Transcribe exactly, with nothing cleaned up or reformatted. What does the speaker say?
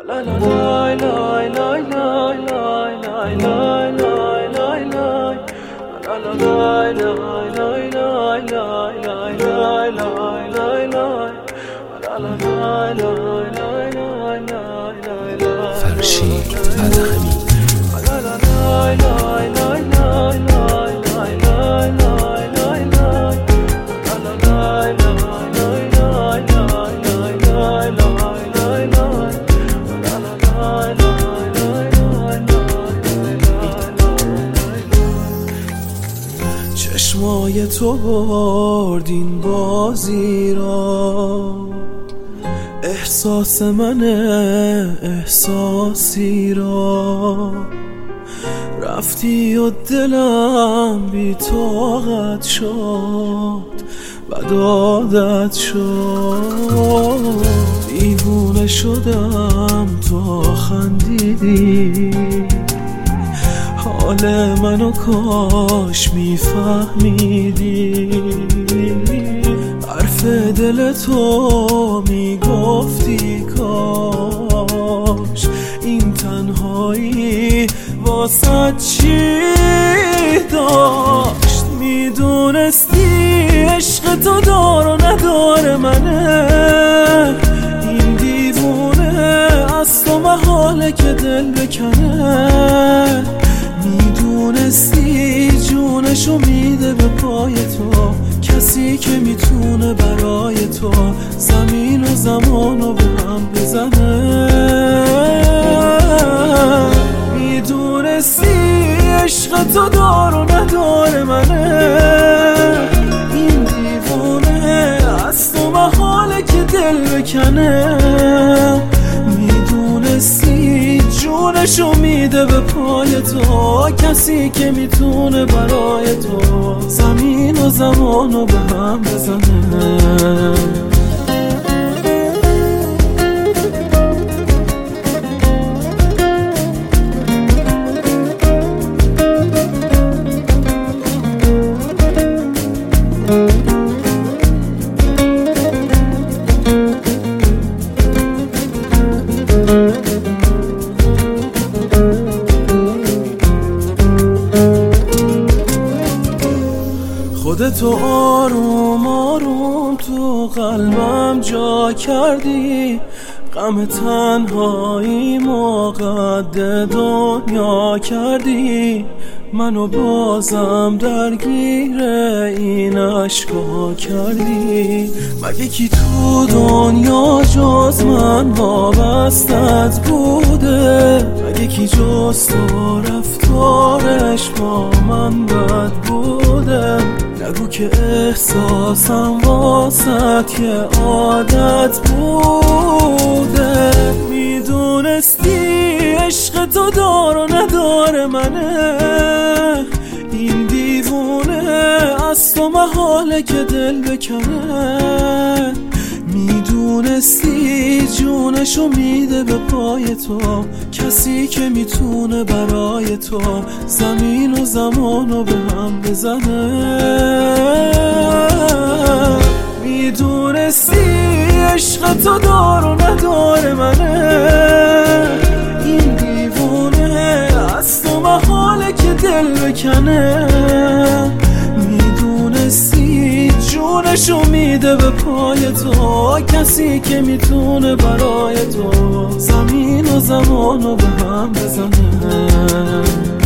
فرشید ادهمی چشمای تو برد این بازی را، احساس من احساسی را، رفتی و دلم بی طاقت شد بعد عادت شد، دیوونه شدم تو خندیدی، حال منو کاش میفهمیدی، حرف دل تو میگفتی کاش این تنهایی واسه چی داشت، میدونستی عشق تو دار و ندار منه، این دیوونه از تو محاله که دل بکنه، میدونستی جونشو میده به پای تو، کسی که میتونه برای تو زمین و زمانو به هم بزنه، میدونستی عشق تو دار و ندار منه، این دیوونه از تو محاله که دل بکنه، میدونستی جونشو میده به پای تو، کسی که میتونه برای تو زمین و زمانو به هم بزنه. خودتو آروم آروم تو قلبم جا کردی، غم تنهایی مقد دنیا کردی، منو بازم درگیر این عشقا کردی، مگه کی تو دنیا جز من وابستت بوده، مگه کی جز تو رفتارش با من بد بوده، نگو که احساسم واسط یه عادت بوده، میدونستی عشق تو دار و ندار منه، این دیوونه از تو محاله که دل بکنه، میدونستی جونشو میده به پای تو، کسی که میتونه برای تو زمین و زمانو به هم بزنه، میدونستی عشق تو دار و ندار منه، این دیوونه از تو محاله که دل بکنه، میدونستی جونشو میده به پای تو، کسی که میتونه برای تو زمین و زمانو به هم بزنه.